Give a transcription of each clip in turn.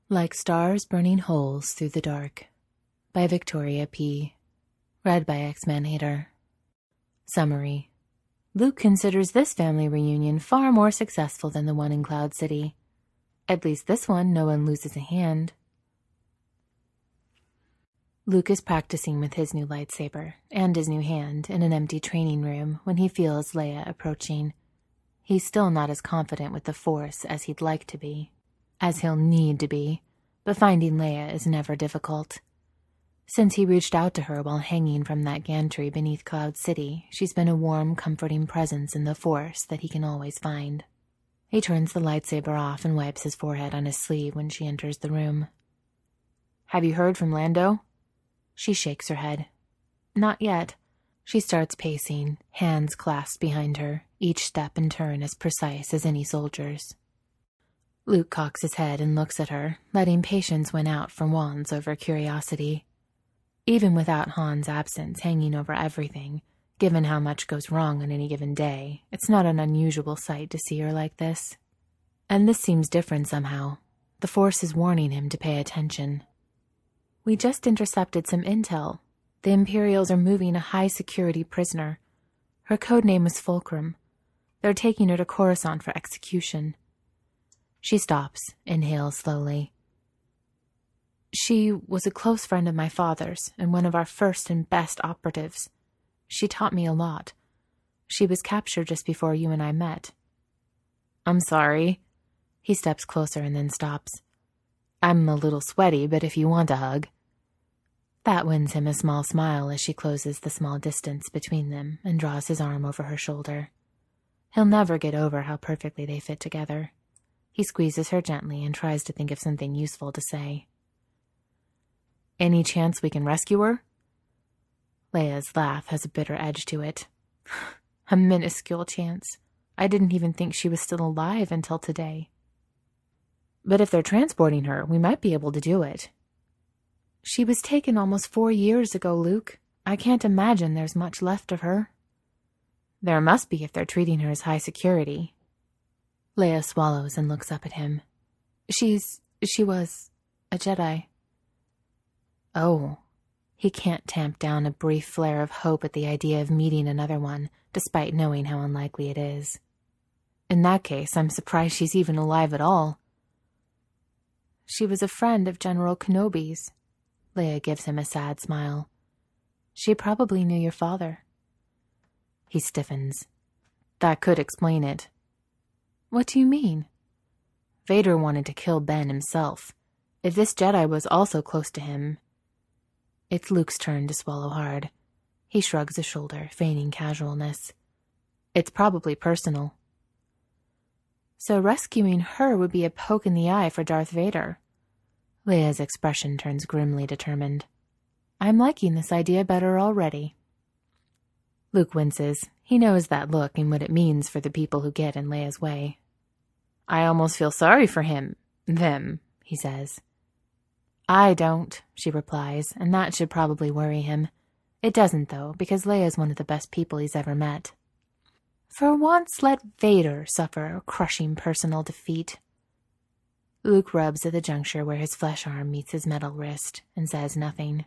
Like Stars Burning Holes Through the Dark by Victoria P. Read by X-Man-Hater. Summary. Luke considers this family reunion far more successful than the one in Cloud City. At least this one, no one loses a hand. Luke is practicing with his new lightsaber and his new hand in an empty training room when he feels Leia approaching. He's still not as confident with the Force as he'd like to be, as he'll need to be, but finding Leia is never difficult. Since he reached out to her while hanging from that gantry beneath Cloud City, she's been a warm, comforting presence in the Force that he can always find. He turns the lightsaber off and wipes his forehead on his sleeve when she enters the room. "Have you heard from Lando?" She shakes her head. "Not yet." She starts pacing, hands clasped behind her, each step and turn as precise as any soldier's. Luke cocks his head and looks at her, letting patience win out for wands over curiosity. Even without Han's absence hanging over everything, given how much goes wrong on any given day, it's not an unusual sight to see her like this. And this seems different somehow. The Force is warning him to pay attention. "We just intercepted some intel. The Imperials are moving a high-security prisoner. Her codename was Fulcrum. They're taking her to Coruscant for execution." She stops, inhales slowly. "She was a close friend of my father's and one of our first and best operatives. She taught me a lot. She was captured just before you and I met." "I'm sorry." He steps closer and then stops. "I'm a little sweaty, but if you want a hug." That wins him a small smile as she closes the small distance between them and draws his arm over her shoulder. He'll never get over how perfectly they fit together. He squeezes her gently and tries to think of something useful to say. "Any chance we can rescue her?" Leia's laugh has a bitter edge to it. "A minuscule chance. I didn't even think she was still alive until today." "But if they're transporting her, we might be able to do it." "She was taken almost 4 years ago, Luke. I can't imagine there's much left of her." "There must be if they're treating her as high security." Leia swallows and looks up at him. She was a Jedi." "Oh." He can't tamp down a brief flare of hope at the idea of meeting another one, despite knowing how unlikely it is. "In that case, I'm surprised she's even alive at all." "She was a friend of General Kenobi's." Leia gives him a sad smile. "She probably knew your father." He stiffens. "That could explain it." "What do you mean?" "Vader wanted to kill Ben himself. If this Jedi was also close to him..." It's Luke's turn to swallow hard. He shrugs a shoulder, feigning casualness. "It's probably personal." "So rescuing her would be a poke in the eye for Darth Vader." Leia's expression turns grimly determined. "I'm liking this idea better already." Luke winces. He knows that look and what it means for the people who get in Leia's way. "I almost feel sorry for them," he says. "I don't," she replies, and that should probably worry him. It doesn't, though, because Leia's one of the best people he's ever met. "For once, let Vader suffer a crushing personal defeat." Luke rubs at the juncture where his flesh arm meets his metal wrist and says nothing.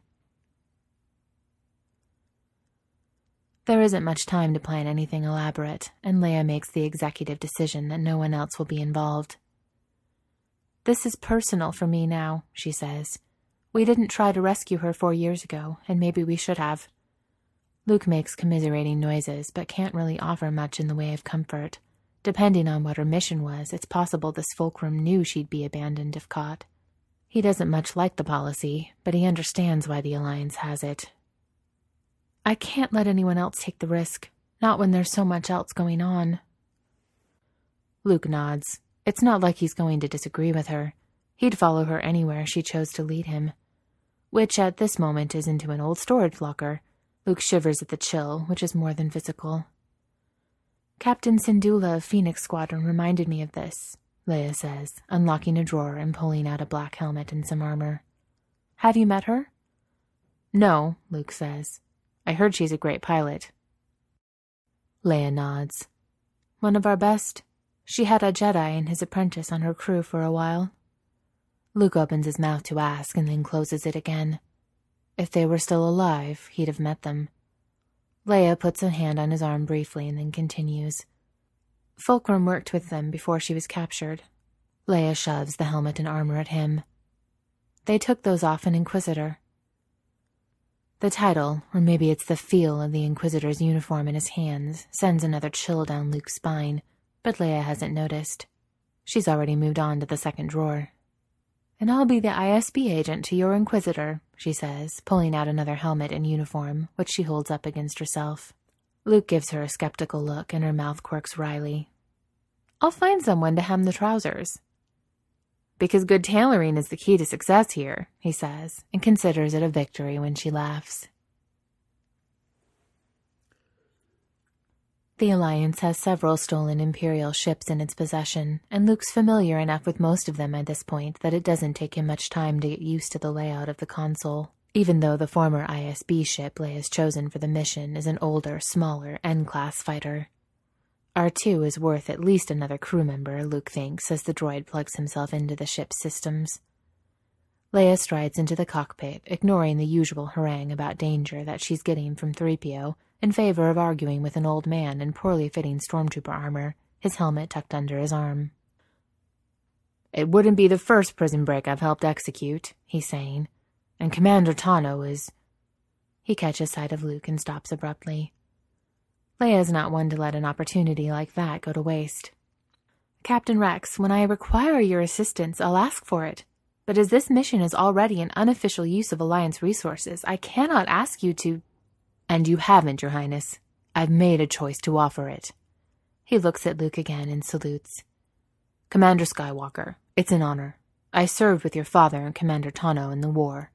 There isn't much time to plan anything elaborate, and Leia makes the executive decision that no one else will be involved. "This is personal for me now," she says. "We didn't try to rescue her 4 years ago, and maybe we should have." Luke makes commiserating noises, but can't really offer much in the way of comfort. Depending on what her mission was, it's possible this Fulcrum knew she'd be abandoned if caught. He doesn't much like the policy, but he understands why the Alliance has it. "I can't let anyone else take the risk, not when there's so much else going on." Luke nods. It's not like he's going to disagree with her. He'd follow her anywhere she chose to lead him. Which at this moment is into an old storage locker. Luke shivers at the chill, which is more than physical. "Captain Syndulla of Phoenix Squadron reminded me of this," Leia says, unlocking a drawer and pulling out a black helmet and some armor. "Have you met her?" "No," Luke says. "I heard she's a great pilot." Leia nods. "One of our best. She had a Jedi and his apprentice on her crew for a while." Luke opens his mouth to ask and then closes it again. If they were still alive, he'd have met them. Leia puts a hand on his arm briefly and then continues. Fulcrum worked with them before she was captured. Leia shoves the helmet and armor at him. They took those off an Inquisitor. The title, or maybe it's the feel of the Inquisitor's uniform in his hands, sends another chill down Luke's spine, but Leia hasn't noticed. She's already moved on to the second drawer. And I'll be the ISB agent to your Inquisitor, she says, pulling out another helmet and uniform, which she holds up against herself. Luke gives her a skeptical look, and her mouth quirks wryly. I'll find someone to hem the trousers. Because good tailoring is the key to success here, he says, and considers it a victory when she laughs. The Alliance has several stolen Imperial ships in its possession, and Luke's familiar enough with most of them at this point that it doesn't take him much time to get used to the layout of the console, even though the former ISB ship Leia's chosen for the mission is an older, smaller N-class fighter. R2 is worth at least another crew member, Luke thinks, as the droid plugs himself into the ship's systems. Leia strides into the cockpit, ignoring the usual harangue about danger that she's getting from 3PO, in favor of arguing with an old man in poorly fitting stormtrooper armor, his helmet tucked under his arm. It wouldn't be the first prison break I've helped execute, he's saying, and Commander Tano is... He catches sight of Luke and stops abruptly. Leia's not one to let an opportunity like that go to waste. Captain Rex, when I require your assistance, I'll ask for it. But as this mission is already an unofficial use of Alliance resources, I cannot ask you to... And you haven't, Your Highness. I've made a choice to offer it. He looks at Luke again and salutes. Commander Skywalker, it's an honor. I served with your father and Commander Tano in the war.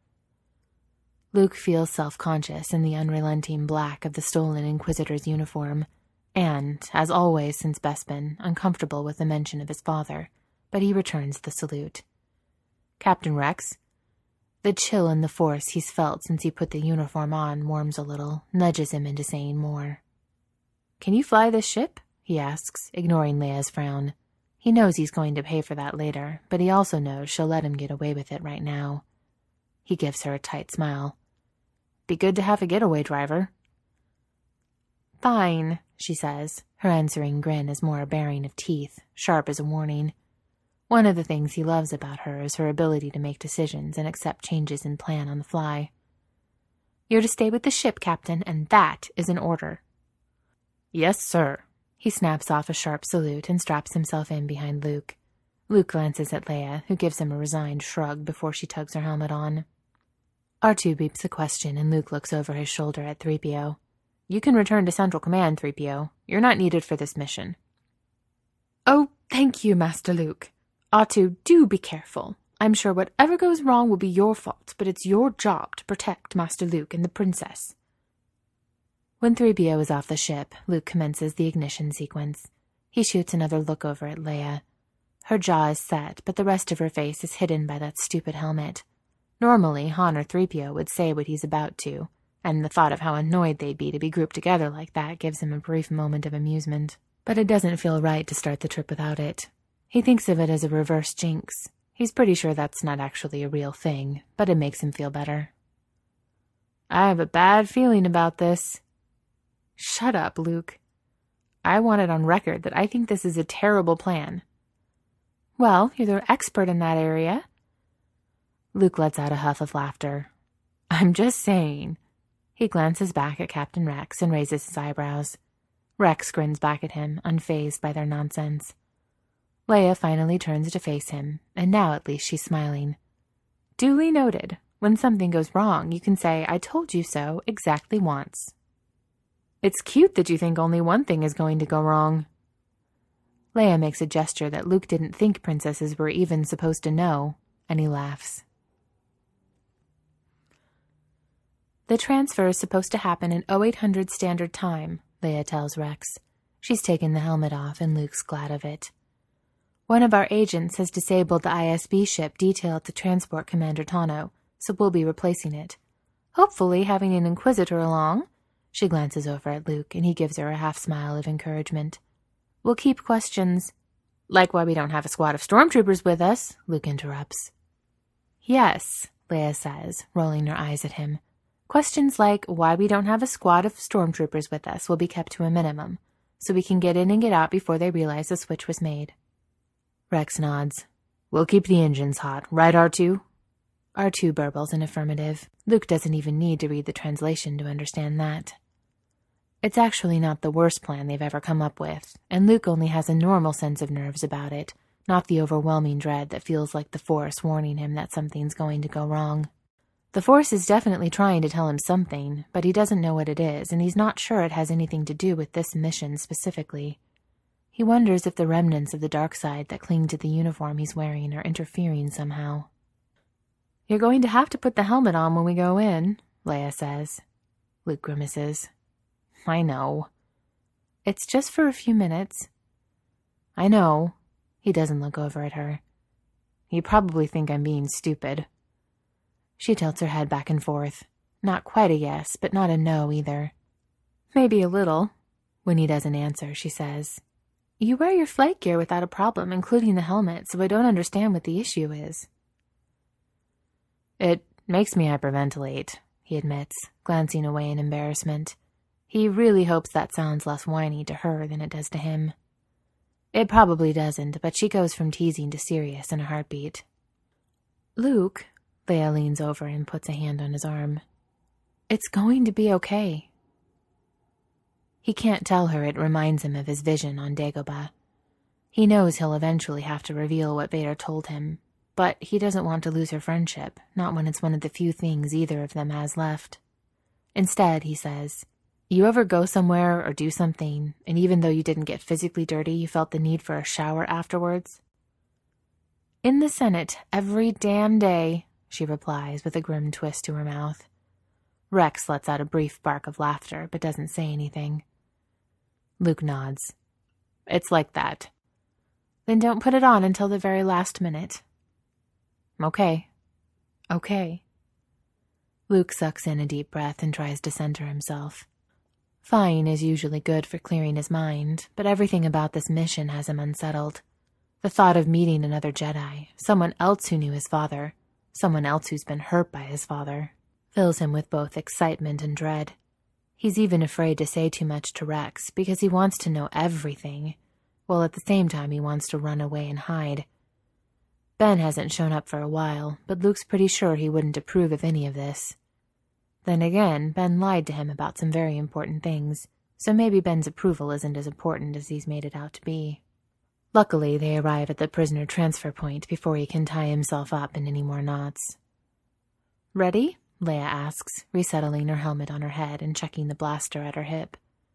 Luke feels self-conscious in the unrelenting black of the stolen Inquisitor's uniform, and, as always since Bespin, uncomfortable with the mention of his father, but he returns the salute. Captain Rex? The chill in the Force he's felt since he put the uniform on warms a little, nudges him into saying more. Can you fly this ship? He asks, ignoring Leia's frown. He knows he's going to pay for that later, but he also knows she'll let him get away with it right now. He gives her a tight smile. Be good to have a getaway driver. Fine, she says. Her answering grin is more a baring of teeth, sharp as a warning. One of the things he loves about her is her ability to make decisions and accept changes in plan on the fly. You're to stay with the ship, Captain, and that is an order. Yes, sir. He snaps off a sharp salute and straps himself in behind Luke. Luke glances at Leia, who gives him a resigned shrug before she tugs her helmet on. R2 beeps a question, and Luke looks over his shoulder at 3PO. You can return to Central Command, 3PO. You're not needed for this mission. Oh, thank you, Master Luke. R2, do be careful. I'm sure whatever goes wrong will be your fault, but it's your job to protect Master Luke and the Princess. When 3PO is off the ship, Luke commences the ignition sequence. He shoots another look over at Leia. Her jaw is set, but the rest of her face is hidden by that stupid helmet. Normally, Han or 3PO would say what he's about to, and the thought of how annoyed they'd be to be grouped together like that gives him a brief moment of amusement. But it doesn't feel right to start the trip without it. He thinks of it as a reverse jinx. He's pretty sure that's not actually a real thing, but it makes him feel better. I have a bad feeling about this. Shut up, Luke. I want it on record that I think this is a terrible plan. Well, you're the expert in that area. Luke lets out a huff of laughter. I'm just saying. He glances back at Captain Rex and raises his eyebrows. Rex grins back at him, unfazed by their nonsense. Leia finally turns to face him, and now at least she's smiling. Duly noted. When something goes wrong, you can say, I told you so, exactly once. It's cute that you think only one thing is going to go wrong. Leia makes a gesture that Luke didn't think princesses were even supposed to know, and he laughs. The transfer is supposed to happen in 0800 Standard Time, Leia tells Rex. She's taken the helmet off, and Luke's glad of it. One of our agents has disabled the ISB ship detailed to transport Commander Tano, so we'll be replacing it. Hopefully having an Inquisitor along. She glances over at Luke, and he gives her a half smile of encouragement. We'll keep questions... Like why we don't have a squad of stormtroopers with us, Luke interrupts. Yes, Leia says, rolling her eyes at him. Questions like why we don't have a squad of stormtroopers with us will be kept to a minimum, so we can get in and get out before they realize the switch was made. Rex nods. We'll keep the engines hot, right, R2? R2 burbles an affirmative. Luke doesn't even need to read the translation to understand that. It's actually not the worst plan they've ever come up with, and Luke only has a normal sense of nerves about it, not the overwhelming dread that feels like the Force warning him that something's going to go wrong. The Force is definitely trying to tell him something, but he doesn't know what it is, and he's not sure it has anything to do with this mission specifically. He wonders if the remnants of the dark side that cling to the uniform he's wearing are interfering somehow. You're going to have to put the helmet on when we go in, Leia says. Luke grimaces. I know. It's just for a few minutes. I know. He doesn't look over at her. You probably think I'm being stupid. She tilts her head back and forth. Not quite a yes, but not a no either. Maybe a little. When he doesn't answer, she says, You wear your flight gear without a problem, including the helmet, so I don't understand what the issue is. It makes me hyperventilate, he admits, glancing away in embarrassment. He really hopes that sounds less whiny to her than it does to him. It probably doesn't, but she goes from teasing to serious in a heartbeat. Luke, Leia leans over and puts a hand on his arm. It's going to be okay. He can't tell her it reminds him of his vision on Dagobah. He knows he'll eventually have to reveal what Vader told him, but he doesn't want to lose her friendship, not when it's one of the few things either of them has left. Instead, he says, You ever go somewhere or do something, and even though you didn't get physically dirty, you felt the need for a shower afterwards? In the Senate, every damn day, she replies with a grim twist to her mouth. Rex lets out a brief bark of laughter, but doesn't say anything. Luke nods. It's like that. Then don't put it on until the very last minute. Okay. Okay. Luke sucks in a deep breath and tries to center himself. Fine is usually good for clearing his mind, but everything about this mission has him unsettled. The thought of meeting another Jedi, someone else who knew his father, someone else who's been hurt by his father, fills him with both excitement and dread. He's even afraid to say too much to Rex because he wants to know everything, while at the same time he wants to run away and hide. Ben hasn't shown up for a while, but Luke's pretty sure he wouldn't approve of any of this. Then again, Ben lied to him about some very important things, so maybe Ben's approval isn't as important as he's made it out to be. Luckily, they arrive at the prisoner transfer point before he can tie himself up in any more knots. Ready? Leia asks, resettling her helmet on her head and checking the blaster at her hip.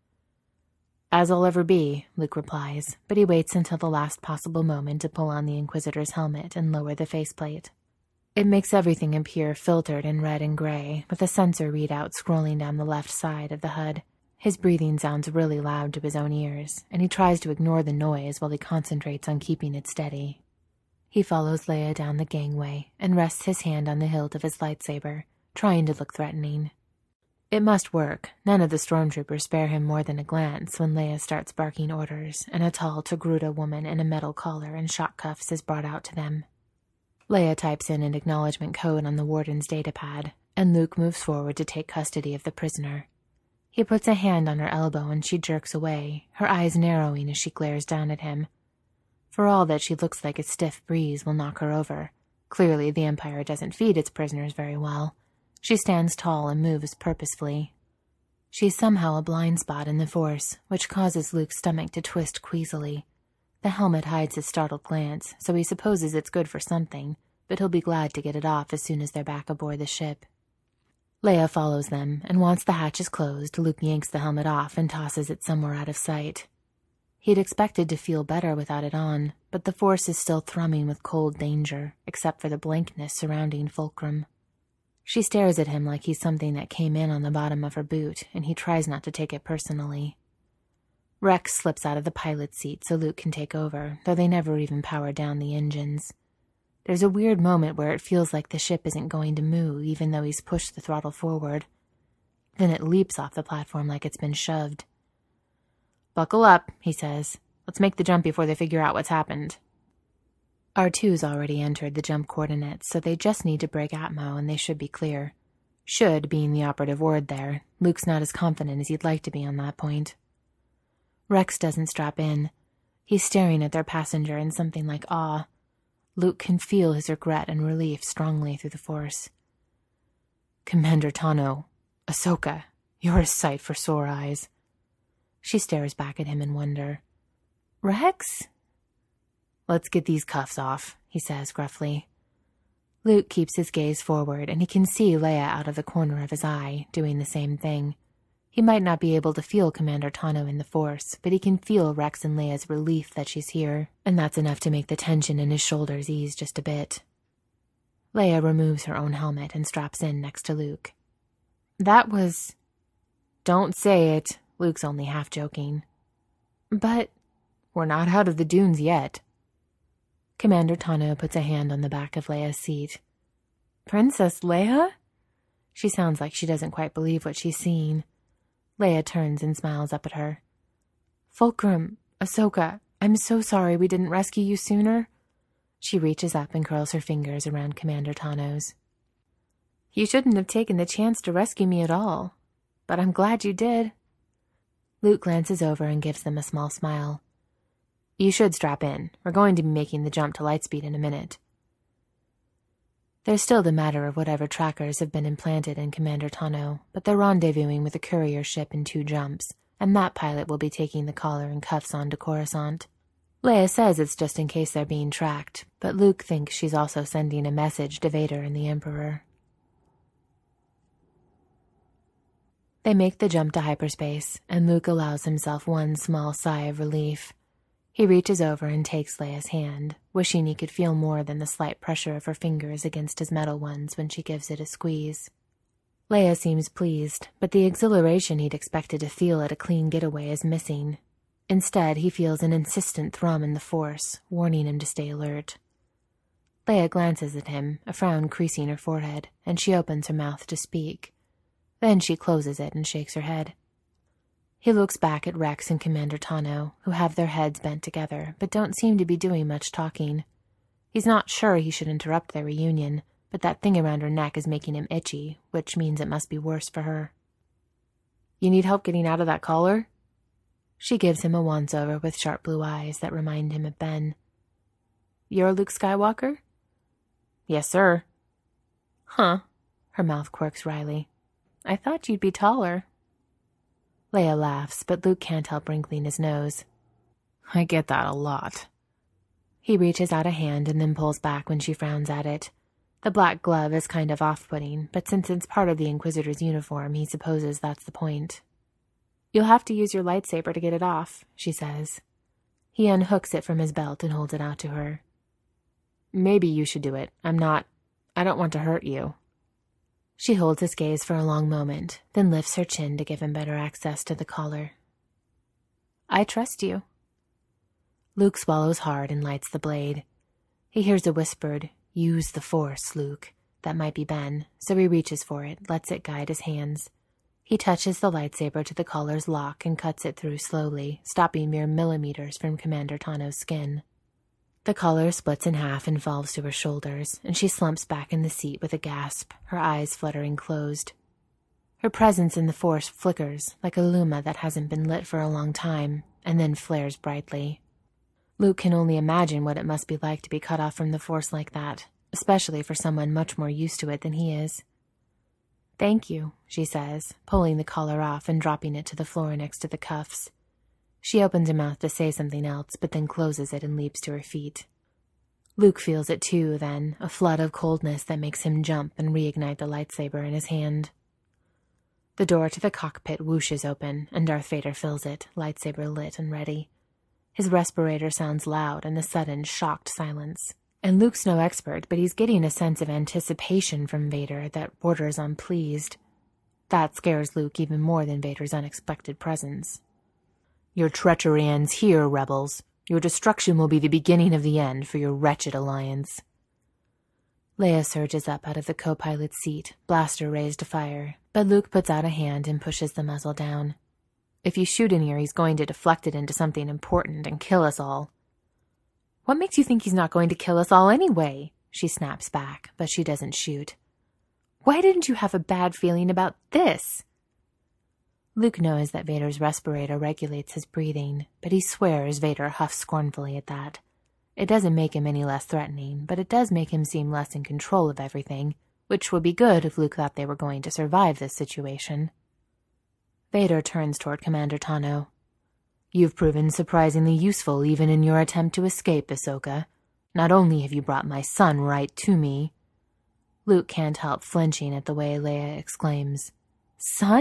As I'll ever be, Luke replies, but he waits until the last possible moment to pull on the Inquisitor's helmet and lower the faceplate. It makes everything appear filtered in red and gray, with a sensor readout scrolling down the left side of the HUD. His breathing sounds really loud to his own ears, and he tries to ignore the noise while he concentrates on keeping it steady. He follows Leia down the gangway and rests his hand on the hilt of his lightsaber, trying to look threatening. It must work. None of the stormtroopers spare him more than a glance when Leia starts barking orders, and a tall Togruta woman in a metal collar and shock cuffs is brought out to them. Leia types in an acknowledgement code on the warden's datapad, and Luke moves forward to take custody of the prisoner. He puts a hand on her elbow and she jerks away, her eyes narrowing as she glares down at him. For all that she looks like a stiff breeze will knock her over. Clearly the Empire doesn't feed its prisoners very well. She stands tall and moves purposefully. She's somehow a blind spot in the Force, which causes Luke's stomach to twist queasily. The helmet hides his startled glance, so he supposes it's good for something, but he'll be glad to get it off as soon as they're back aboard the ship. Leia follows them, and once the hatch is closed, Luke yanks the helmet off and tosses it somewhere out of sight. He'd expected to feel better without it on, but the Force is still thrumming with cold danger, except for the blankness surrounding Fulcrum. She stares at him like he's something that came in on the bottom of her boot, and he tries not to take it personally. Rex slips out of the pilot's seat so Luke can take over, though they never even power down the engines. There's a weird moment where it feels like the ship isn't going to move even though he's pushed the throttle forward. Then it leaps off the platform like it's been shoved. "Buckle up," he says. Let's make the jump before they figure out what's happened. R2's already entered the jump coordinates, so they just need to break Atmo and they should be clear. Should being the operative word there. Luke's not as confident as he'd like to be on that point. Rex doesn't strap in. He's staring at their passenger in something like awe. Luke can feel his regret and relief strongly through the Force. Commander Tano, Ahsoka, you're a sight for sore eyes. She stares back at him in wonder. Rex? Let's get these cuffs off, he says gruffly. Luke keeps his gaze forward, and he can see Leia out of the corner of his eye, doing the same thing. He might not be able to feel Commander Tano in the Force, but he can feel Rex and Leia's relief that she's here, and that's enough to make the tension in his shoulders ease just a bit. Leia removes her own helmet and straps in next to Luke. That was... Don't say it. Luke's only half joking. But we're not out of the dunes yet. Commander Tano puts a hand on the back of Leia's seat. Princess Leia? She sounds like she doesn't quite believe what she's seeing. Leia turns and smiles up at her. Fulcrum, Ahsoka, I'm so sorry we didn't rescue you sooner. She reaches up and curls her fingers around Commander Tano's. You shouldn't have taken the chance to rescue me at all, but I'm glad you did. Luke glances over and gives them a small smile. You should strap in. We're going to be making the jump to lightspeed in a minute. There's still the matter of whatever trackers have been implanted in Commander Tano, but they're rendezvousing with a courier ship in 2 jumps, and that pilot will be taking the collar and cuffs on to Coruscant. Leia says it's just in case they're being tracked, but Luke thinks she's also sending a message to Vader and the Emperor. They make the jump to hyperspace, and Luke allows himself one small sigh of relief. He reaches over and takes Leia's hand, wishing he could feel more than the slight pressure of her fingers against his metal ones when she gives it a squeeze. Leia seems pleased, but the exhilaration he'd expected to feel at a clean getaway is missing. Instead, he feels an insistent thrum in the Force, warning him to stay alert. Leia glances at him, a frown creasing her forehead, and she opens her mouth to speak. Then she closes it and shakes her head. He looks back at Rex and Commander Tano, who have their heads bent together, but don't seem to be doing much talking. He's not sure he should interrupt their reunion, but that thing around her neck is making him itchy, which means it must be worse for her. You need help getting out of that collar? She gives him a once-over with sharp blue eyes that remind him of Ben. You're Luke Skywalker? Yes, sir. Huh. Her mouth quirks wryly. I thought you'd be taller. Leia laughs, but Luke can't help wrinkling his nose. I get that a lot. He reaches out a hand and then pulls back when she frowns at it. The black glove is kind of off-putting, but since it's part of the Inquisitor's uniform, he supposes that's the point. You'll have to use your lightsaber to get it off, she says. He unhooks it from his belt and holds it out to her. Maybe you should do it. I don't want to hurt you. She holds his gaze for a long moment, then lifts her chin to give him better access to the collar. I trust you. Luke swallows hard and lights the blade. He hears a whispered, use the Force, Luke. That might be Ben, so he reaches for it, lets it guide his hands. He touches the lightsaber to the collar's lock and cuts it through slowly, stopping mere millimeters from Commander Tano's skin. The collar splits in half and falls to her shoulders, and she slumps back in the seat with a gasp, her eyes fluttering closed. Her presence in the Force flickers, like a luma that hasn't been lit for a long time, and then flares brightly. Luke can only imagine what it must be like to be cut off from the Force like that, especially for someone much more used to it than he is. Thank you, she says, pulling the collar off and dropping it to the floor next to the cuffs. She opens her mouth to say something else, but then closes it and leaps to her feet. Luke feels it too, then, a flood of coldness that makes him jump and reignite the lightsaber in his hand. The door to the cockpit whooshes open, and Darth Vader fills it, lightsaber lit and ready. His respirator sounds loud in the sudden, shocked silence. And Luke's no expert, but he's getting a sense of anticipation from Vader that borders on pleased. That scares Luke even more than Vader's unexpected presence. Your treachery ends here, rebels. Your destruction will be the beginning of the end for your wretched alliance. Leia surges up out of the co-pilot's seat, blaster raised to fire, but Luke puts out a hand and pushes the muzzle down. If you shoot in here, he's going to deflect it into something important and kill us all. What makes you think he's not going to kill us all anyway? She snaps back, but she doesn't shoot. Why didn't you have a bad feeling about this? Luke knows that Vader's respirator regulates his breathing, but he swears Vader huffs scornfully at that. It doesn't make him any less threatening, but it does make him seem less in control of everything, which would be good if Luke thought they were going to survive this situation. Vader turns toward Commander Tano. You've proven surprisingly useful even in your attempt to escape, Ahsoka. Not only have you brought my son right to me. Luke can't help flinching at the way Leia exclaims, Son?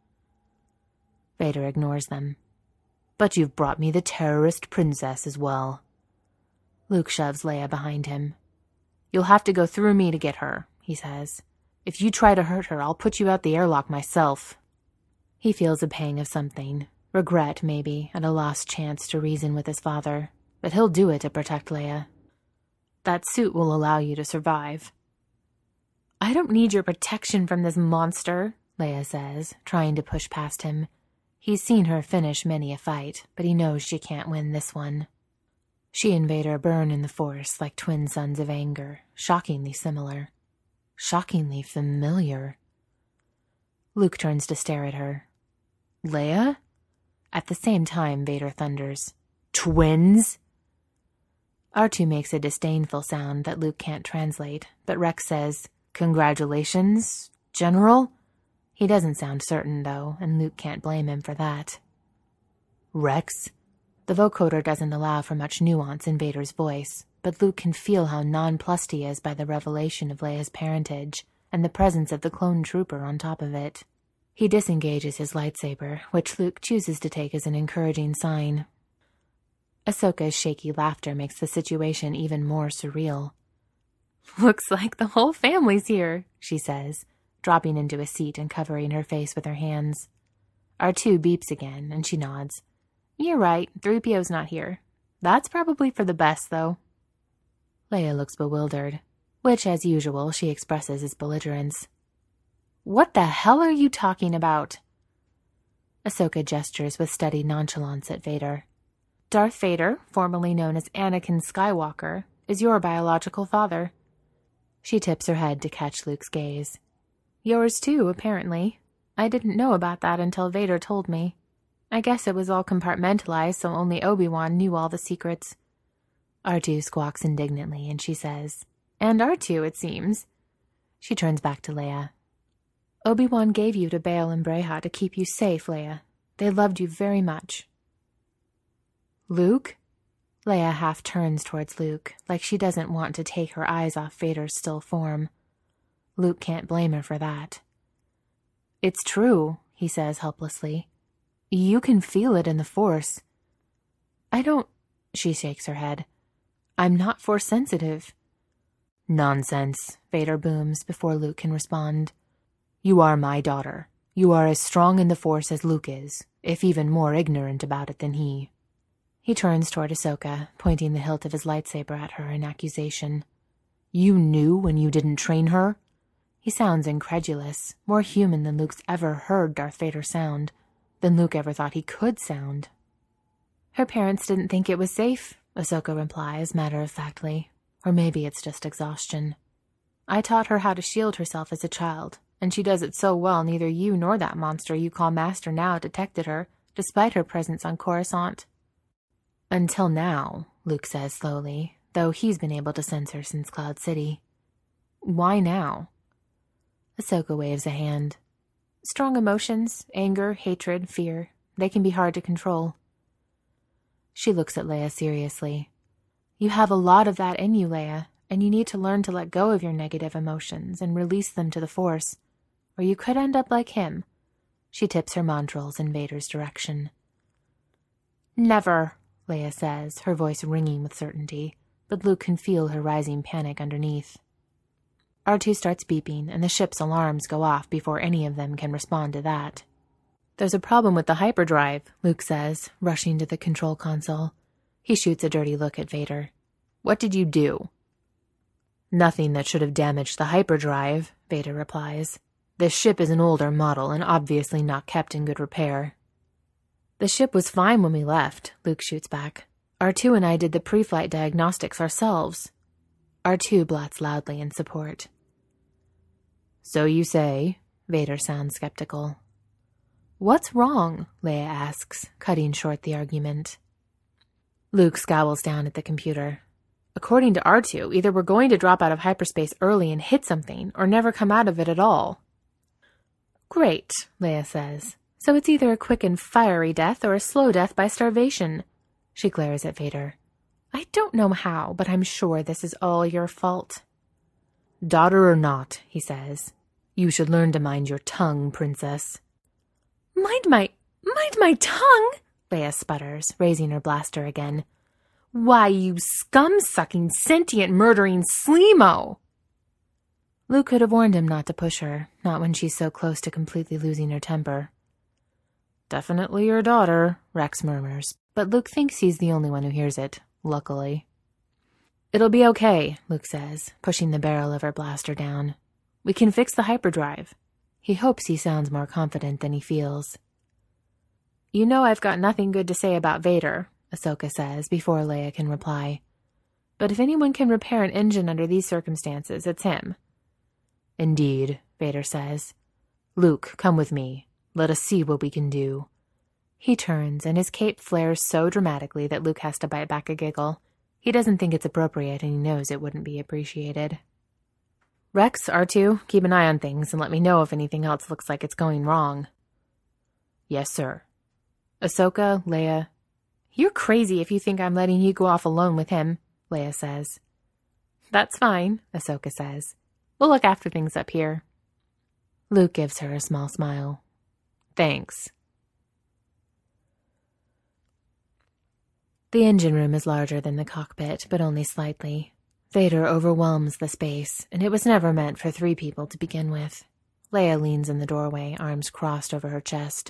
Vader ignores them. But you've brought me the terrorist princess as well. Luke shoves Leia behind him. You'll have to go through me to get her, he says. If you try to hurt her, I'll put you out the airlock myself. He feels a pang of something. Regret, maybe, at a lost chance to reason with his father. But he'll do it to protect Leia. That suit will allow you to survive. I don't need your protection from this monster, Leia says, trying to push past him. He's seen her finish many a fight, but he knows she can't win this one. She and Vader burn in the Force like twin sons of anger, shockingly similar. Shockingly familiar. Luke turns to stare at her. Leia? At the same time, Vader thunders, Twins? R2 makes a disdainful sound that Luke can't translate, but Rex says, Congratulations, General? He doesn't sound certain, though, and Luke can't blame him for that. Rex? The vocoder doesn't allow for much nuance in Vader's voice, but Luke can feel how nonplussed he is by the revelation of Leia's parentage and the presence of the clone trooper on top of it. He disengages his lightsaber, which Luke chooses to take as an encouraging sign. Ahsoka's shaky laughter makes the situation even more surreal. Looks like the whole family's here, she says, dropping into a seat and covering her face with her hands. R2 beeps again, and she nods. You're right, 3PO's not here. That's probably for the best, though. Leia looks bewildered, which, as usual, she expresses as belligerence. What the hell are you talking about? Ahsoka gestures with studied nonchalance at Vader. Darth Vader, formerly known as Anakin Skywalker, is your biological father. She tips her head to catch Luke's gaze. Yours too, apparently. I didn't know about that until Vader told me. I guess it was all compartmentalized, so only Obi-Wan knew all the secrets. R2 squawks indignantly, and she says, And R2, it seems. She turns back to Leia. Obi-Wan gave you to Bail and Breha to keep you safe, Leia. They loved you very much. Luke? Leia half turns towards Luke, like she doesn't want to take her eyes off Vader's still form. Luke can't blame her for that. It's true, he says helplessly. You can feel it in the Force. I don't... She shakes her head. I'm not Force-sensitive. Nonsense, Vader booms before Luke can respond. You are my daughter. You are as strong in the Force as Luke is, if even more ignorant about it than he. He turns toward Ahsoka, pointing the hilt of his lightsaber at her in accusation. You knew when you didn't train her? He sounds incredulous, more human than Luke's ever heard Darth Vader sound, than Luke ever thought he could sound. Her parents didn't think it was safe, Ahsoka replies matter-of-factly. Or maybe it's just exhaustion. I taught her how to shield herself as a child, and she does it so well neither you nor that monster you call Master now detected her, despite her presence on Coruscant. Until now, Luke says slowly, though he's been able to sense her since Cloud City. Why now? Ahsoka waves a hand. Strong emotions, anger, hatred, fear, they can be hard to control. She looks at Leia seriously. You have a lot of that in you, Leia, and you need to learn to let go of your negative emotions and release them to the Force, or you could end up like him. She tips her mandrels in Vader's direction. Never, Leia says, her voice ringing with certainty, but Luke can feel her rising panic underneath. R2 starts beeping, and the ship's alarms go off before any of them can respond to that. There's a problem with the hyperdrive, Luke says, rushing to the control console. He shoots a dirty look at Vader. What did you do? Nothing that should have damaged the hyperdrive, Vader replies. This ship is an older model and obviously not kept in good repair. The ship was fine when we left, Luke shoots back. R2 and I did the pre-flight diagnostics ourselves. R2 blots loudly in support. So you say, Vader sounds skeptical. What's wrong? Leia asks, cutting short the argument. Luke scowls down at the computer. According to R2, either we're going to drop out of hyperspace early and hit something, or never come out of it at all. Great, Leia says. So it's either a quick and fiery death or a slow death by starvation. She glares at Vader. I don't know how, but I'm sure this is all your fault. Daughter or not, he says, you should learn to mind your tongue, princess. Mind my tongue? Leia sputters, raising her blaster again. Why, you scum-sucking, sentient, murdering Sleemo! Luke could have warned him not to push her, not when she's so close to completely losing her temper. Definitely your daughter, Rex murmurs, but Luke thinks he's the only one who hears it, luckily. It'll be okay, Luke says, pushing the barrel of her blaster down. We can fix the hyperdrive. He hopes he sounds more confident than he feels. You know I've got nothing good to say about Vader, Ahsoka says before Leia can reply. But if anyone can repair an engine under these circumstances, it's him. Indeed, Vader says. Luke, come with me. Let us see what we can do. He turns, and his cape flares so dramatically that Luke has to bite back a giggle. He doesn't think it's appropriate, and he knows it wouldn't be appreciated. Rex, R2, keep an eye on things and let me know if anything else looks like it's going wrong. Yes, sir. Ahsoka, Leia. You're crazy if you think I'm letting you go off alone with him, Leia says. That's fine, Ahsoka says. We'll look after things up here. Luke gives her a small smile. Thanks. The engine room is larger than the cockpit, but only slightly. Vader overwhelms the space, and it was never meant for 3 people to begin with. Leia leans in the doorway, arms crossed over her chest.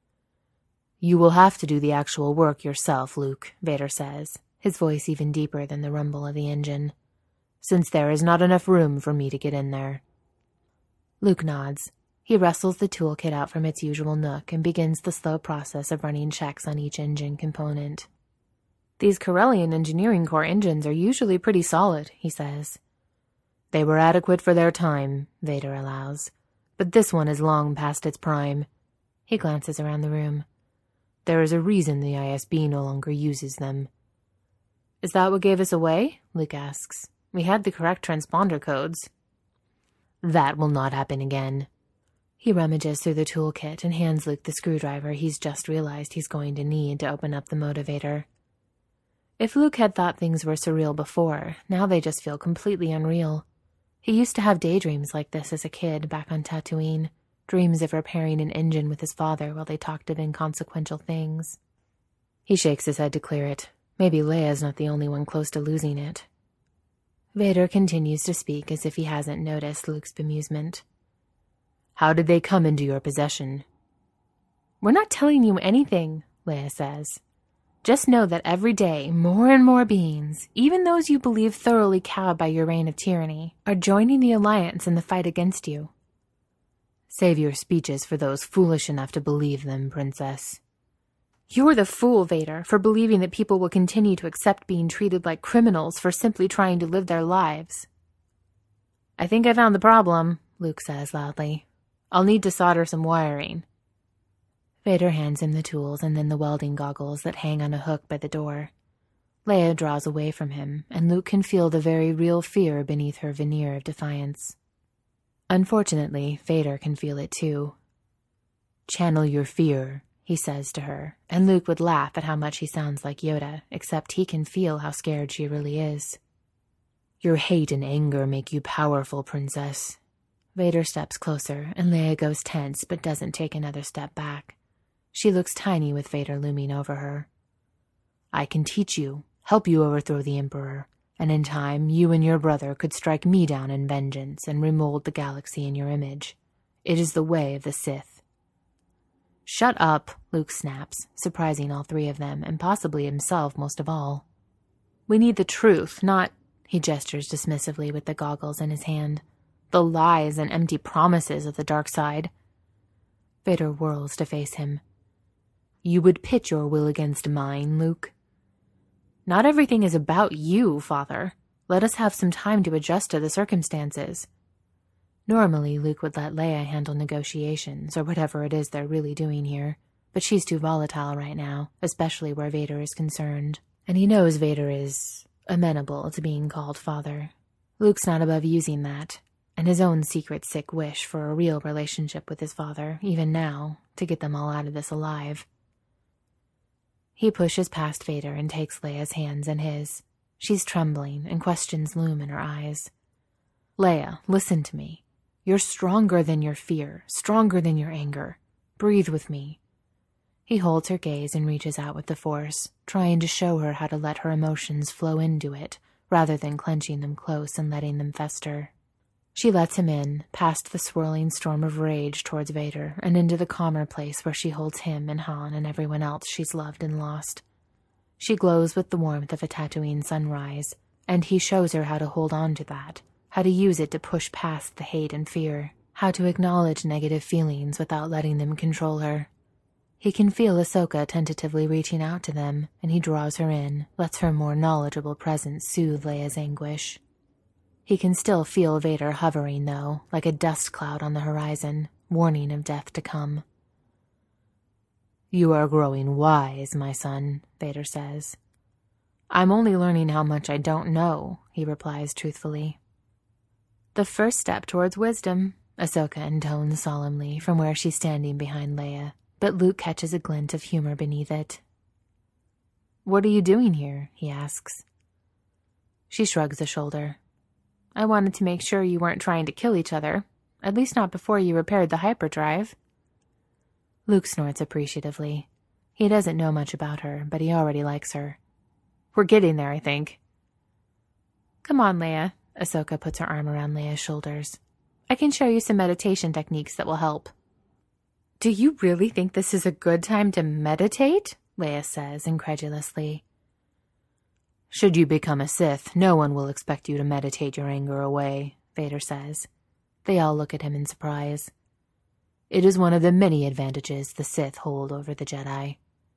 You will have to do the actual work yourself, Luke, Vader says, his voice even deeper than the rumble of the engine, since there is not enough room for me to get in there. Luke nods. He wrestles the toolkit out from its usual nook and begins the slow process of running checks on each engine component. These Corellian Engineering Corps engines are usually pretty solid, he says. They were adequate for their time, Vader allows, but this one is long past its prime. He glances around the room. There is a reason the ISB no longer uses them. Is that what gave us away? Luke asks. We had the correct transponder codes. That will not happen again. He rummages through the toolkit and hands Luke the screwdriver he's just realized he's going to need to open up the motivator. If Luke had thought things were surreal before, now they just feel completely unreal. He used to have daydreams like this as a kid back on Tatooine, dreams of repairing an engine with his father while they talked of inconsequential things. He shakes his head to clear it. Maybe Leia's not the only one close to losing it. Vader continues to speak as if he hasn't noticed Luke's bemusement. How did they come into your possession? We're not telling you anything, Leia says. Just know that every day, more and more beings, even those you believe thoroughly cowed by your reign of tyranny, are joining the Alliance in the fight against you. Save your speeches for those foolish enough to believe them, Princess. You're the fool, Vader, for believing that people will continue to accept being treated like criminals for simply trying to live their lives. I think I found the problem, Luke says loudly. I'll need to solder some wiring. Vader hands him the tools and then the welding goggles that hang on a hook by the door. Leia draws away from him, and Luke can feel the very real fear beneath her veneer of defiance. Unfortunately, Vader can feel it too. Channel your fear, he says to her, and Luke would laugh at how much he sounds like Yoda, except he can feel how scared she really is. Your hate and anger make you powerful, Princess. Vader steps closer, and Leia goes tense but doesn't take another step back. She looks tiny with Vader looming over her. I can teach you, help you overthrow the Emperor, and in time you and your brother could strike me down in vengeance and remold the galaxy in your image. It is the way of the Sith. Shut up, Luke snaps, surprising all 3 of them, and possibly himself most of all. We need the truth, not... He gestures dismissively with the goggles in his hand. The lies and empty promises of the dark side. Vader whirls to face him. You would pit your will against mine, Luke. Not everything is about you, Father. Let us have some time to adjust to the circumstances. Normally, Luke would let Leia handle negotiations, or whatever it is they're really doing here, but she's too volatile right now, especially where Vader is concerned. And he knows Vader is amenable to being called Father. Luke's not above using that, and his own secret sick wish for a real relationship with his father, even now, to get them all out of this alive. He pushes past Vader and takes Leia's hands in his. She's trembling, and questions loom in her eyes. Leia, listen to me. You're stronger than your fear, stronger than your anger. Breathe with me. He holds her gaze and reaches out with the Force, trying to show her how to let her emotions flow into it, rather than clenching them close and letting them fester. She lets him in, past the swirling storm of rage towards Vader, and into the calmer place where she holds him and Han and everyone else she's loved and lost. She glows with the warmth of a Tatooine sunrise, and he shows her how to hold on to that, how to use it to push past the hate and fear, how to acknowledge negative feelings without letting them control her. He can feel Ahsoka tentatively reaching out to them, and he draws her in, lets her more knowledgeable presence soothe Leia's anguish. He can still feel Vader hovering, though, like a dust cloud on the horizon, warning of death to come. You are growing wise, my son, Vader says. I'm only learning how much I don't know, he replies truthfully. The first step towards wisdom, Ahsoka intones solemnly from where she's standing behind Leia, but Luke catches a glint of humor beneath it. What are you doing here? He asks. She shrugs a shoulder. I wanted to make sure you weren't trying to kill each other, at least not before you repaired the hyperdrive. Luke snorts appreciatively. He doesn't know much about her, but he already likes her. We're getting there, I think. Come on, Leia. Ahsoka puts her arm around Leia's shoulders. I can show you some meditation techniques that will help. Do you really think this is a good time to meditate? Leia says incredulously. Should you become a Sith, no one will expect you to meditate your anger away, Vader says. They all look at him in surprise. It is one of the many advantages the Sith hold over the Jedi.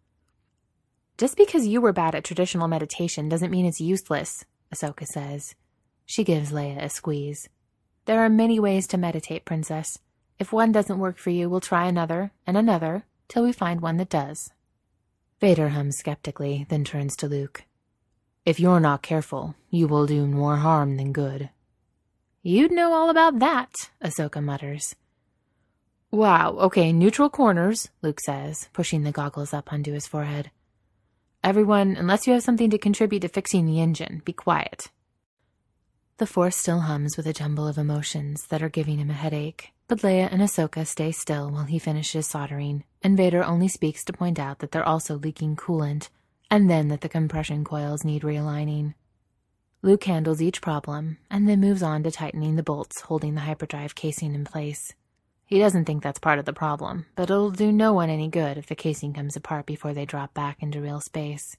Just because you were bad at traditional meditation doesn't mean it's useless, Ahsoka says. She gives Leia a squeeze. There are many ways to meditate, Princess. If one doesn't work for you, we'll try another, and another, till we find one that does. Vader hums skeptically, then turns to Luke. If you're not careful, you will do more harm than good. You'd know all about that, Ahsoka mutters. Wow, okay, neutral corners, Luke says, pushing the goggles up onto his forehead. Everyone, unless you have something to contribute to fixing the engine, be quiet. The Force still hums with a jumble of emotions that are giving him a headache, but Leia and Ahsoka stay still while he finishes soldering, and Vader only speaks to point out that they're also leaking coolant, and then that the compression coils need realigning. Luke handles each problem, and then moves on to tightening the bolts holding the hyperdrive casing in place. He doesn't think that's part of the problem, but it'll do no one any good if the casing comes apart before they drop back into real space.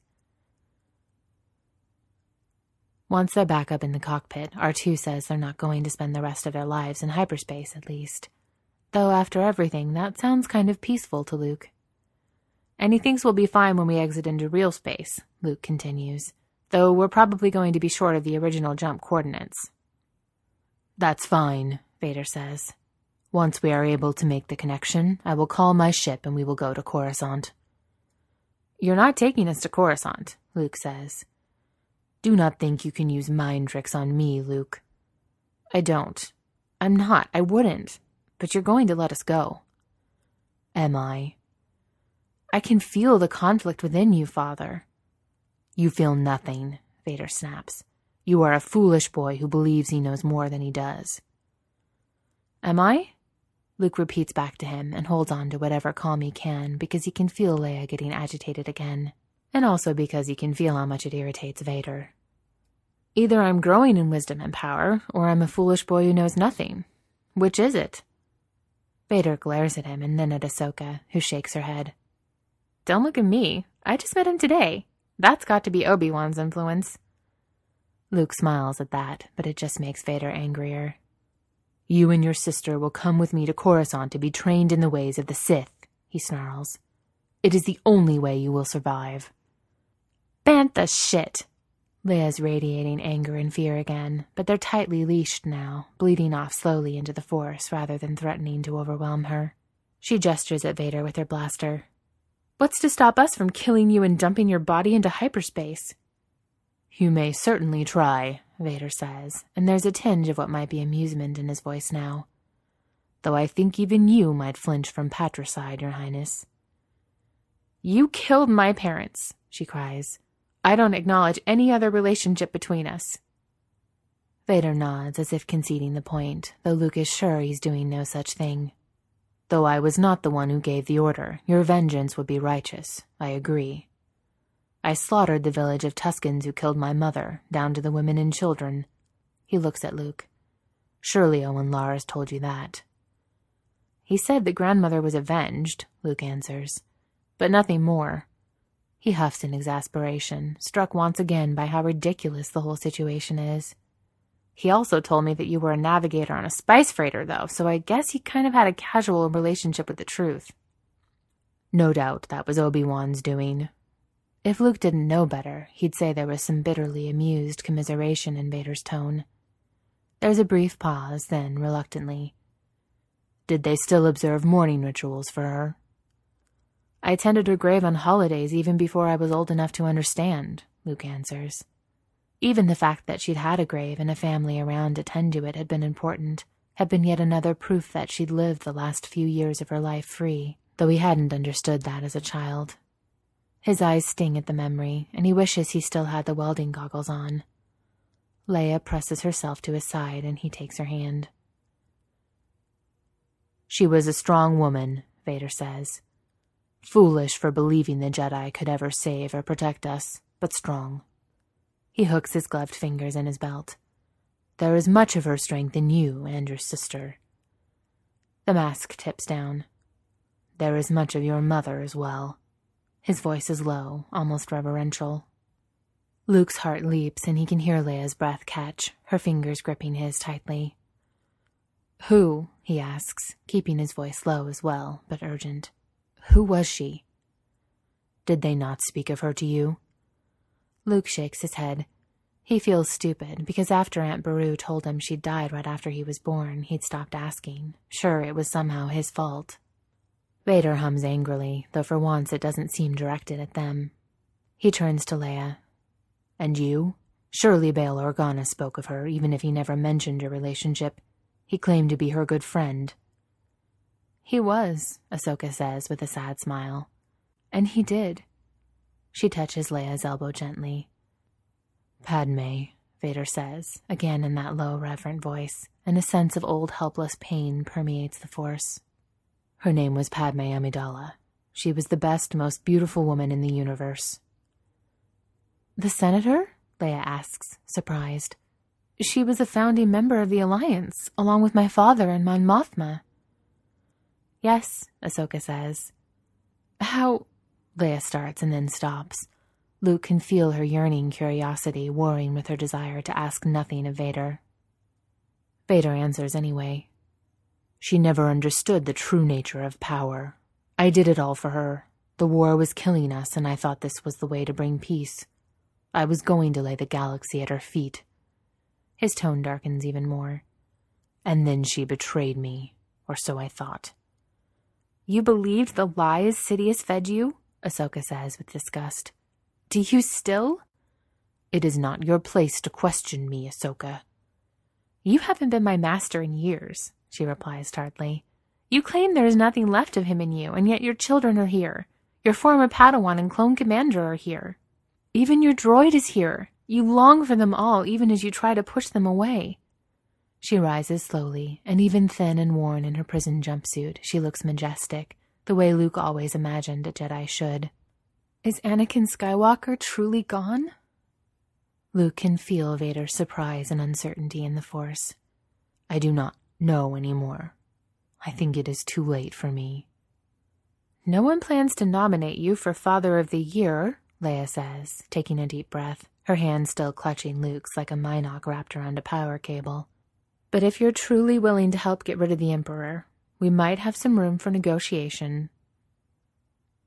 Once they're back up in the cockpit, R2 says they're not going to spend the rest of their lives in hyperspace, at least. Though after everything, that sounds kind of peaceful to Luke. And he thinks we'll be fine when we exit into real space, Luke continues, though we're probably going to be short of the original jump coordinates. That's fine, Vader says. Once we are able to make the connection, I will call my ship and we will go to Coruscant. You're not taking us to Coruscant, Luke says. Do not think you can use mind tricks on me, Luke. I don't. I'm not. I wouldn't. But you're going to let us go. Am I? I can feel the conflict within you, Father. You feel nothing, Vader snaps. You are a foolish boy who believes he knows more than he does. Am I? Luke repeats back to him and holds on to whatever calm he can because he can feel Leia getting agitated again, and also because he can feel how much it irritates Vader. Either I'm growing in wisdom and power, or I'm a foolish boy who knows nothing. Which is it? Vader glares at him and then at Ahsoka, who shakes her head. Don't look at me. I just met him today. That's got to be Obi-Wan's influence. Luke smiles at that, but it just makes Vader angrier. You and your sister will come with me to Coruscant to be trained in the ways of the Sith, he snarls. It is the only way you will survive." "Bantha shit!" Leia's radiating anger and fear again, but they're tightly leashed now, bleeding off slowly into the Force rather than threatening to overwhelm her. She gestures at Vader with her blaster. "What's to stop us from killing you and dumping your body into hyperspace?" "You may certainly try," Vader says, and there's a tinge of what might be amusement in his voice now. "Though I think even you might flinch from patricide, Your Highness." "You killed my parents," she cries. "I don't acknowledge any other relationship between us." Vader nods as if conceding the point, though Luke is sure he's doing no such thing. "Though I was not the one who gave the order, your vengeance would be righteous, I agree. I slaughtered the village of Tuskens who killed my mother, down to the women and children." He looks at Luke. "Surely Owen Lars told you that." "He said the grandmother was avenged," Luke answers, "but nothing more." He huffs in exasperation, struck once again by how ridiculous the whole situation is. "He also told me that you were a navigator on a spice freighter, though, so I guess he kind of had a casual relationship with the truth." "No doubt that was Obi-Wan's doing." If Luke didn't know better, he'd say there was some bitterly amused commiseration in Vader's tone. There's a brief pause, then, reluctantly, "Did they still observe mourning rituals for her?" "I attended her grave on holidays even before I was old enough to understand," Luke answers. Even the fact that she'd had a grave and a family around to tend to it had been important, had been yet another proof that she'd lived the last few years of her life free, though he hadn't understood that as a child. His eyes sting at the memory, and he wishes he still had the welding goggles on. Leia presses herself to his side, and he takes her hand. "She was a strong woman," Vader says. "Foolish for believing the Jedi could ever save or protect us, but strong." He hooks his gloved fingers in his belt. "There is much of her strength in you and your sister." The mask tips down. "There is much of your mother as well." His voice is low, almost reverential. Luke's heart leaps, and he can hear Leia's breath catch, her fingers gripping his tightly. "Who?" he asks, keeping his voice low as well, but urgent. "Who was she?" "Did they not speak of her to you?" Luke shakes his head. He feels stupid, because after Aunt Beru told him she'd died right after he was born, he'd stopped asking. Sure, it was somehow his fault. Vader hums angrily, though for once it doesn't seem directed at them. He turns to Leia. "And you? Surely Bail Organa spoke of her, even if he never mentioned your relationship. He claimed to be her good friend." "He was," Ahsoka says with a sad smile. "And he did." She touches Leia's elbow gently. "Padme," Vader says, again in that low, reverent voice, and a sense of old helpless pain permeates the Force. "Her name was Padme Amidala. She was the best, most beautiful woman in the universe." "The Senator?" Leia asks, surprised. "She was a founding member of the Alliance, along with my father and Mon Mothma." "Yes," Ahsoka says. "How—" Leia starts and then stops. Luke can feel her yearning curiosity warring with her desire to ask nothing of Vader. Vader answers anyway. "She never understood the true nature of power. I did it all for her. The war was killing us, and I thought this was the way to bring peace. I was going to lay the galaxy at her feet." His tone darkens even more. "And then she betrayed me, or so I thought." "You believed the lies Sidious fed you?" Ahsoka says with disgust. "Do you still?" "It is not your place to question me, Ahsoka." "You haven't been my master in years," she replies tartly. "You claim there is nothing left of him in you, and yet your children are here. Your former Padawan and clone commander are here. Even your droid is here. You long for them all, even as you try to push them away." She rises slowly, and even thin and worn in her prison jumpsuit, she looks majestic, the way Luke always imagined a Jedi should. "Is Anakin Skywalker truly gone?" Luke can feel Vader's surprise and uncertainty in the Force. "I do not know anymore. I think it is too late for me." "No one plans to nominate you for Father of the Year," Leia says, taking a deep breath, her hand still clutching Luke's like a Minoc wrapped around a power cable. "But if you're truly willing to help get rid of the Emperor, we might have some room for negotiation."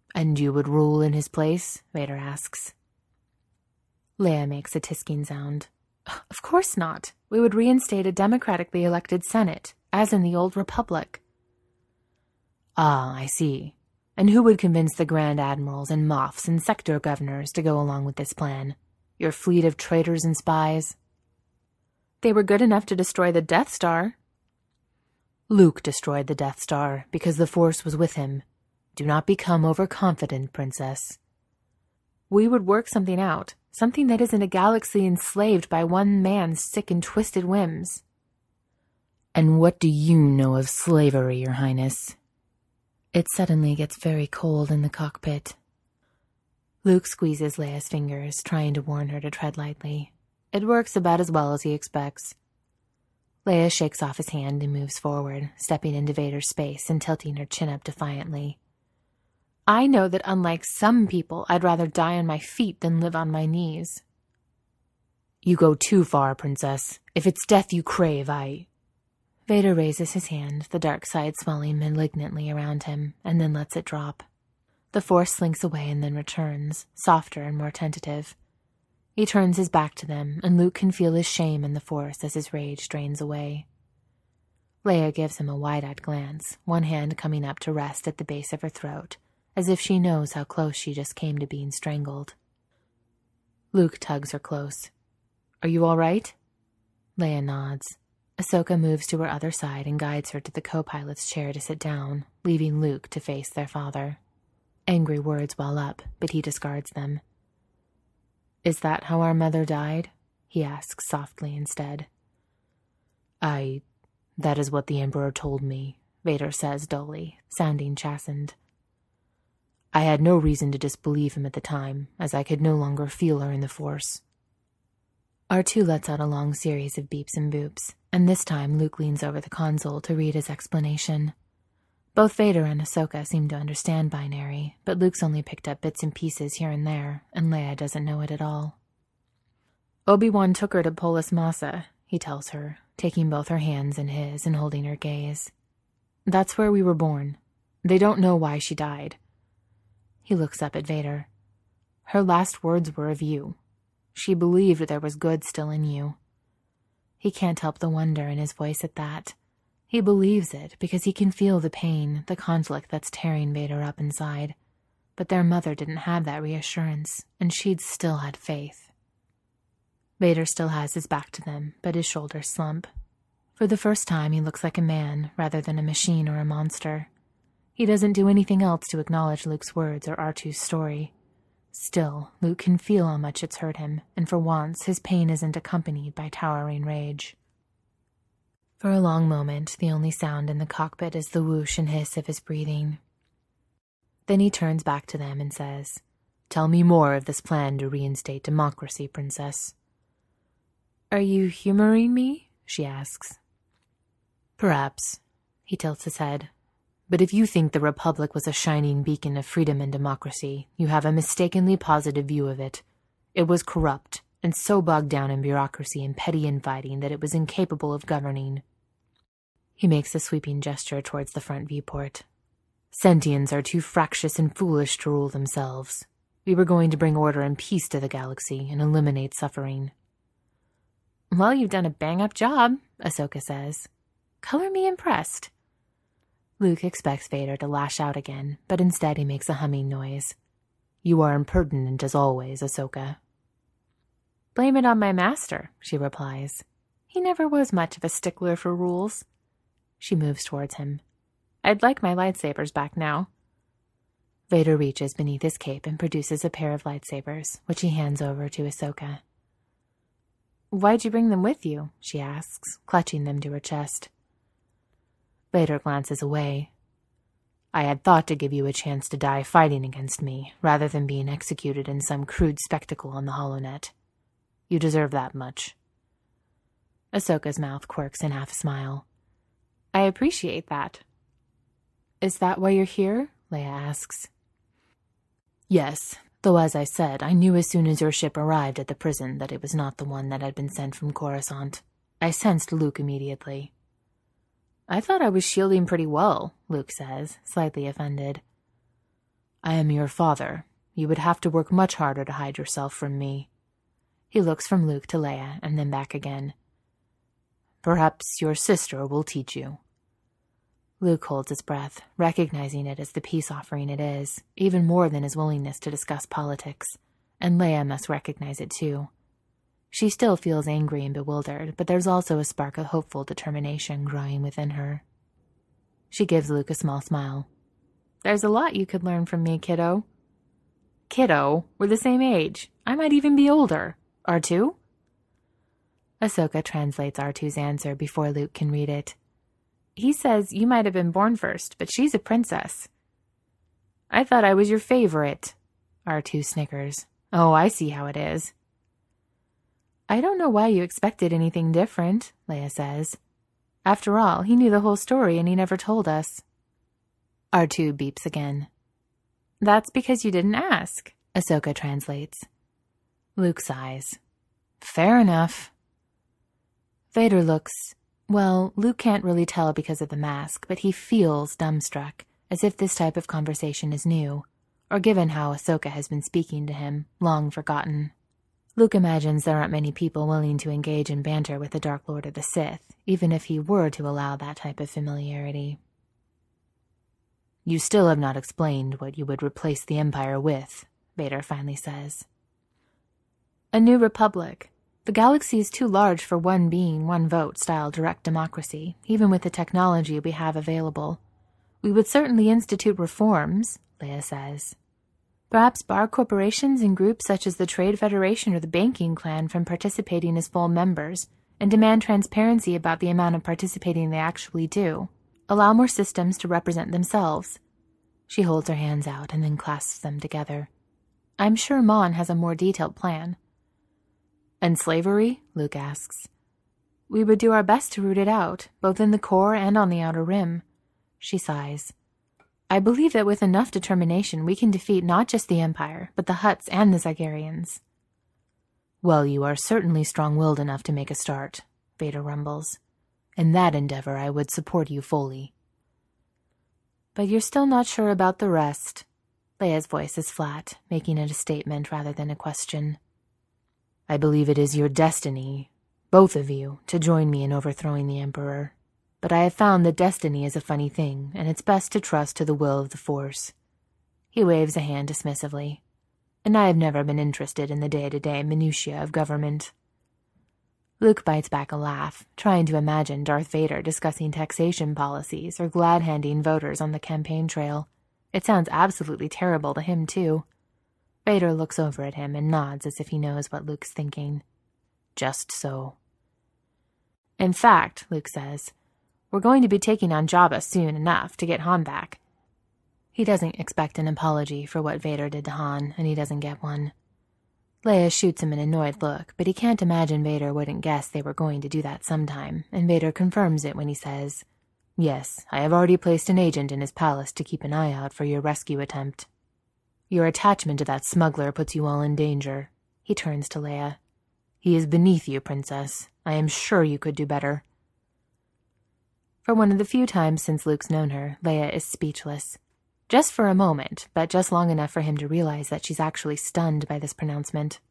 And you would rule in his place? Vader asks. Leia makes a tisking sound. Of course not. We would reinstate a democratically elected Senate, as in the old Republic. Ah, I see. And who would convince the Grand Admirals and Moffs and sector governors to go along with this plan? Your fleet of traitors and spies? They were good enough to destroy the Death Star. Luke destroyed the Death Star because the Force was with him. Do not become overconfident, Princess. We would work something out, something that isn't a galaxy enslaved by one man's sick and twisted whims. And what do you know of slavery, Your Highness? It suddenly gets very cold in the cockpit. Luke squeezes Leia's fingers, trying to warn her to tread lightly. It works about as well as he expects. Leia shakes off his hand and moves forward, stepping into Vader's space and tilting her chin up defiantly. I know that unlike some people, I'd rather die on my feet than live on my knees. You go too far, Princess. If it's death you crave, Vader raises his hand, the dark side swelling malignantly around him, and then lets it drop. The Force slinks away and then returns, softer and more tentative. He turns his back to them, and Luke can feel his shame in the Force as his rage drains away. Leia gives him a wide-eyed glance, one hand coming up to rest at the base of her throat, as if she knows how close she just came to being strangled. Luke tugs her close. Are you all right? Leia nods. Ahsoka moves to her other side and guides her to the co-pilot's chair to sit down, leaving Luke to face their father. Angry words well up, but he discards them. Is that how our mother died? He asks softly instead. That is what the Emperor told me, Vader says dully, sounding chastened. I had no reason to disbelieve him at the time, as I could no longer feel her in the Force. R2 lets out a long series of beeps and boops, and this time Luke leans over the console to read his explanation. Both Vader and Ahsoka seem to understand binary, but Luke's only picked up bits and pieces here and there, and Leia doesn't know it at all. Obi-Wan took her to Polis Massa, he tells her, taking both her hands in his and holding her gaze. That's where we were born. They don't know why she died. He looks up at Vader. Her last words were of you. She believed there was good still in you. He can't help the wonder in his voice at that. He believes it because he can feel the pain, the conflict that's tearing Vader up inside. But their mother didn't have that reassurance, and she'd still had faith. Vader still has his back to them, but his shoulders slump. For the first time, he looks like a man rather than a machine or a monster. He doesn't do anything else to acknowledge Luke's words or R2's story. Still, Luke can feel how much it's hurt him, and for once, his pain isn't accompanied by towering rage. For a long moment, the only sound in the cockpit is the whoosh and hiss of his breathing. Then he turns back to them and says, Tell me more of this plan to reinstate democracy, Princess. Are you humoring me? She asks. Perhaps. He tilts his head. But if you think the Republic was a shining beacon of freedom and democracy, you have a mistakenly positive view of it. It was corrupt, and so bogged down in bureaucracy and petty infighting that it was incapable of governing. He makes a sweeping gesture towards the front viewport. Sentients are too fractious and foolish to rule themselves. We were going to bring order and peace to the galaxy and eliminate suffering. Well, you've done a bang-up job, Ahsoka says. Color me impressed. Luke expects Vader to lash out again, but instead he makes a humming noise. You are impertinent as always, Ahsoka. Blame it on my master, she replies. He never was much of a stickler for rules. She moves towards him. I'd like my lightsabers back now. Vader reaches beneath his cape and produces a pair of lightsabers, which he hands over to Ahsoka. Why'd you bring them with you? She asks, clutching them to her chest. Vader glances away. I had thought to give you a chance to die fighting against me, rather than being executed in some crude spectacle on the HoloNet. You deserve that much. Ahsoka's mouth quirks in half a smile. I appreciate that. Is that why you're here? Leia asks. Yes, though as I said, I knew as soon as your ship arrived at the prison that it was not the one that had been sent from Coruscant. I sensed Luke immediately. I thought I was shielding pretty well, Luke says, slightly offended. I am your father. You would have to work much harder to hide yourself from me. He looks from Luke to Leia and then back again. Perhaps your sister will teach you. Luke holds his breath, recognizing it as the peace offering it is, even more than his willingness to discuss politics, and Leia must recognize it too. She still feels angry and bewildered, but there's also a spark of hopeful determination growing within her. She gives Luke a small smile. There's a lot you could learn from me, kiddo. Kiddo? We're the same age. I might even be older. R2? Ahsoka translates R2's answer before Luke can read it. He says you might have been born first, but she's a princess. I thought I was your favorite. R2 snickers. Oh, I see how it is. I don't know why you expected anything different, Leia says. After all, he knew the whole story and he never told us. R2 beeps again. That's because you didn't ask, Ahsoka translates. Luke sighs. Fair enough. Vader looks... Well, Luke can't really tell because of the mask, but he feels dumbstruck, as if this type of conversation is new, or given how Ahsoka has been speaking to him, long forgotten. Luke imagines there aren't many people willing to engage in banter with the Dark Lord of the Sith, even if he were to allow that type of familiarity. You still have not explained what you would replace the Empire with, Vader finally says. A new republic. The galaxy is too large for one being, one vote style direct democracy, even with the technology we have available. We would certainly institute reforms, Leia says. Perhaps bar corporations and groups such as the Trade Federation or the Banking Clan from participating as full members, and demand transparency about the amount of participating they actually do. Allow more systems to represent themselves. She holds her hands out and then clasps them together. I'm sure Mon has a more detailed plan. And slavery? Luke asks. We would do our best to root it out, both in the core and on the outer rim. She sighs. I believe that with enough determination we can defeat not just the Empire, but the Hutts and the Zygarians. Well, you are certainly strong-willed enough to make a start, Vader rumbles. In that endeavor I would support you fully. But you're still not sure about the rest. Leia's voice is flat, making it a statement rather than a question. I believe it is your destiny, both of you, to join me in overthrowing the Emperor. But I have found that destiny is a funny thing, and it's best to trust to the will of the Force. He waves a hand dismissively. And I have never been interested in the day-to-day minutiae of government. Luke bites back a laugh, trying to imagine Darth Vader discussing taxation policies or glad-handing voters on the campaign trail. It sounds absolutely terrible to him, too. Vader looks over at him and nods as if he knows what Luke's thinking. Just so. In fact, Luke says, we're going to be taking on Jabba soon enough to get Han back. He doesn't expect an apology for what Vader did to Han, and he doesn't get one. Leia shoots him an annoyed look, but he can't imagine Vader wouldn't guess they were going to do that sometime, and Vader confirms it when he says, Yes, I have already placed an agent in his palace to keep an eye out for your rescue attempt. Your attachment to that smuggler puts you all in danger. He turns to Leia. He is beneath you, Princess. I am sure you could do better. For one of the few times since Luke's known her, Leia is speechless. Just for a moment, but just long enough for him to realize that she's actually stunned by this pronouncement.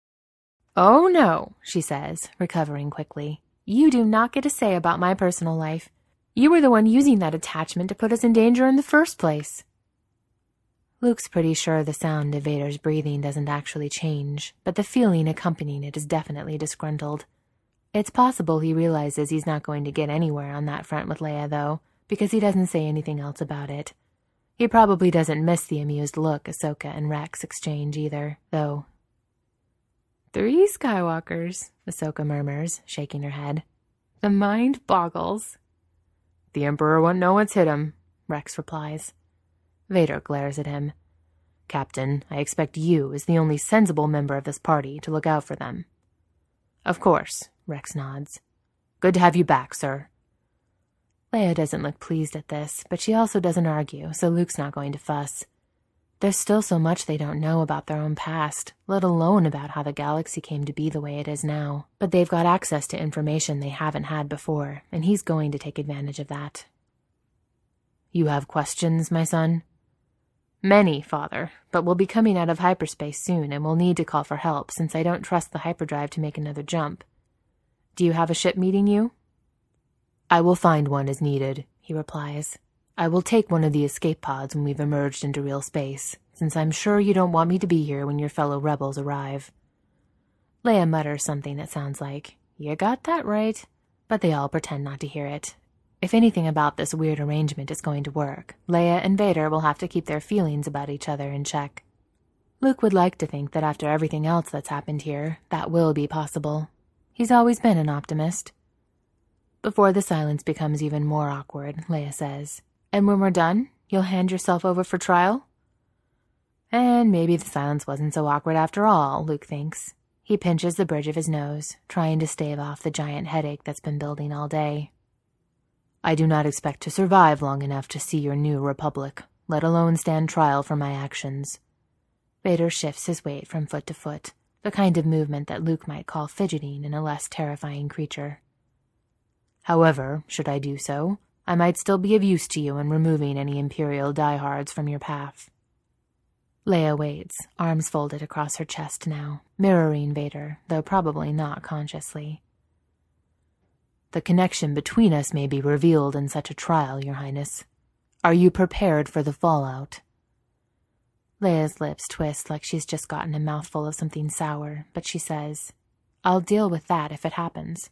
Oh no, she says, recovering quickly. You do not get a say about my personal life. You were the one using that attachment to put us in danger in the first place. Luke's pretty sure the sound of Vader's breathing doesn't actually change, but the feeling accompanying it is definitely disgruntled. It's possible he realizes he's not going to get anywhere on that front with Leia, though, because he doesn't say anything else about it. He probably doesn't miss the amused look Ahsoka and Rex exchange either, though. 3 Skywalkers, Ahsoka murmurs, shaking her head. The mind boggles. The Emperor won't know what's hit him, Rex replies. Vader glares at him. Captain, I expect you, as the only sensible member of this party, to look out for them. Of course, Rex nods. Good to have you back, sir. Leia doesn't look pleased at this, but she also doesn't argue, so Luke's not going to fuss. There's still so much they don't know about their own past, let alone about how the galaxy came to be the way it is now. But they've got access to information they haven't had before, and he's going to take advantage of that. You have questions, my son? Many, Father, but we'll be coming out of hyperspace soon and we'll need to call for help since I don't trust the hyperdrive to make another jump. Do you have a ship meeting you? I will find one as needed, he replies. I will take one of the escape pods when we've emerged into real space, since I'm sure you don't want me to be here when your fellow rebels arrive. Leia mutters something that sounds like, "You got that right," but they all pretend not to hear it. If anything about this weird arrangement is going to work, Leia and Vader will have to keep their feelings about each other in check. Luke would like to think that after everything else that's happened here, that will be possible. He's always been an optimist. Before the silence becomes even more awkward, Leia says, "And when we're done, you'll hand yourself over for trial?" And maybe the silence wasn't so awkward after all, Luke thinks. He pinches the bridge of his nose, trying to stave off the giant headache that's been building all day. I do not expect to survive long enough to see your new republic, let alone stand trial for my actions. Vader shifts his weight from foot to foot, the kind of movement that Luke might call fidgeting in a less terrifying creature. However, should I do so, I might still be of use to you in removing any Imperial diehards from your path. Leia waits, arms folded across her chest now, mirroring Vader, though probably not consciously. The connection between us may be revealed in such a trial, Your Highness. Are you prepared for the fallout? Leia's lips twist like she's just gotten a mouthful of something sour, but she says, I'll deal with that if it happens.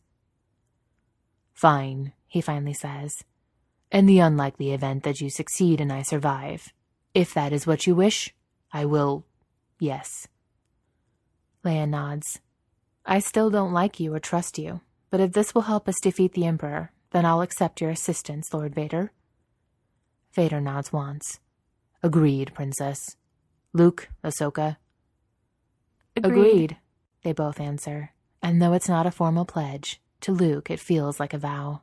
Fine, he finally says. In the unlikely event that you succeed and I survive, if that is what you wish, I will, yes. Leia nods. I still don't like you or trust you, but if this will help us defeat the Emperor, then I'll accept your assistance, Lord Vader. Vader nods once. Agreed, Princess. Luke, Ahsoka. Agreed, they both answer, and though it's not a formal pledge, to Luke it feels like a vow.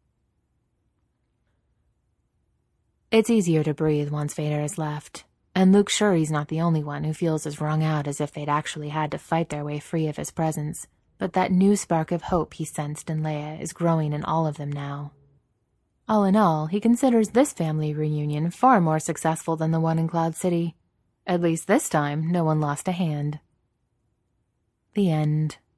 It's easier to breathe once Vader has left, and Luke's sure he's not the only one who feels as wrung out as if they'd actually had to fight their way free of his presence, but that new spark of hope he sensed in Leia is growing in all of them now. All in all, he considers this family reunion far more successful than the one in Cloud City. At least this time, no one lost a hand. The end.